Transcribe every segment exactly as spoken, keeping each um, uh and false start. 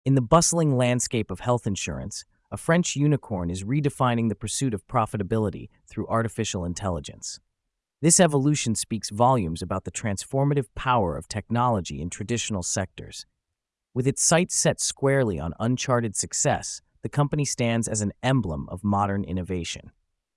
In the bustling landscape of health insurance, a French unicorn is redefining the pursuit of profitability through artificial intelligence. This evolution speaks volumes about the transformative power of technology in traditional sectors. With its sights set squarely on uncharted success, the company stands as an emblem of modern innovation.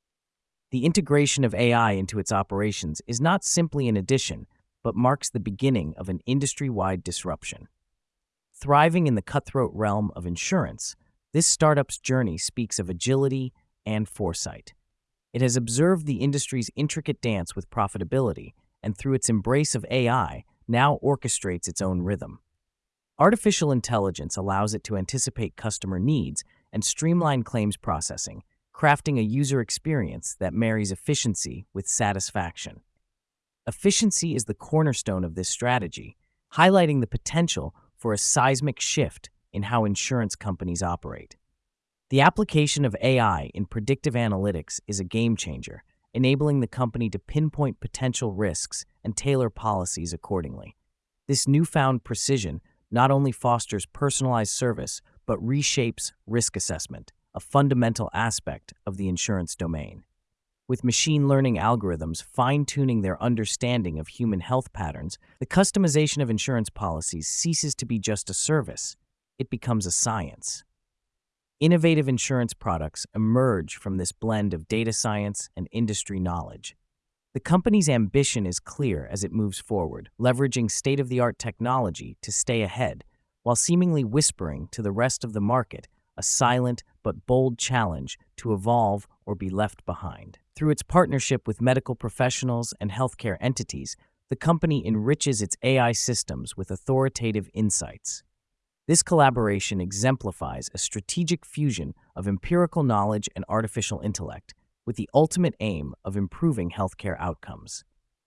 The integration of A I into its operations is not simply an addition, but marks the beginning of an industry-wide disruption. Thriving in the cutthroat realm of insurance, this startup's journey speaks of agility and foresight. It has observed the industry's intricate dance with profitability, and through its embrace of A I, now orchestrates its own rhythm. Artificial intelligence allows it to anticipate customer needs and streamline claims processing, crafting a user experience that marries efficiency with satisfaction. Efficiency is the cornerstone of this strategy, highlighting the potential for a seismic shift in how insurance companies operate. The application of A I in predictive analytics is a game changer, enabling the company to pinpoint potential risks and tailor policies accordingly. This newfound precision not only fosters personalized service, but reshapes risk assessment, a fundamental aspect of the insurance domain. With machine learning algorithms fine-tuning their understanding of human health patterns, the customization of insurance policies ceases to be just a service. It becomes a science. Innovative insurance products emerge from this blend of data science and industry knowledge. The company's ambition is clear as it moves forward, leveraging state-of-the-art technology to stay ahead, while seemingly whispering to the rest of the market a silent but bold challenge to evolve or be left behind. Through its partnership with medical professionals and healthcare entities, the company enriches its A I systems with authoritative insights. This collaboration exemplifies a strategic fusion of empirical knowledge and artificial intellect, with the ultimate aim of improving healthcare outcomes.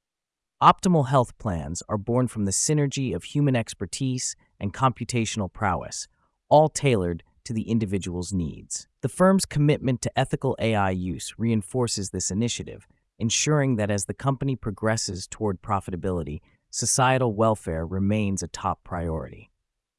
Optimal health plans are born from the synergy of human expertise and computational prowess, all tailored to the individual's needs. The firm's commitment to ethical A I use reinforces this initiative, ensuring that as the company progresses toward profitability, societal welfare remains a top priority.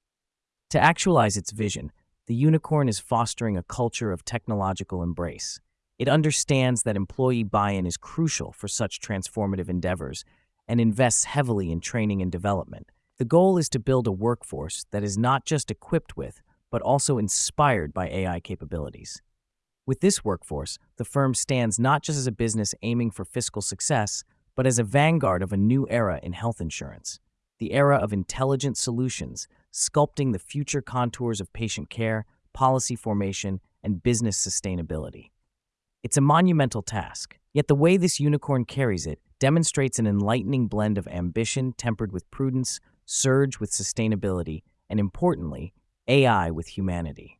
To actualize its vision, the unicorn is fostering a culture of technological embrace. It understands that employee buy-in is crucial for such transformative endeavors and invests heavily in training and development. The goal is to build a workforce that is not just equipped with, but also inspired by A I capabilities. With this workforce, the firm stands not just as a business aiming for fiscal success, but as a vanguard of a new era in health insurance, the era of intelligent solutions, sculpting the future contours of patient care, policy formation, and business sustainability. It's a monumental task, yet the way this unicorn carries it demonstrates an enlightening blend of ambition tempered with prudence, surge with sustainability, and importantly, A I with humanity.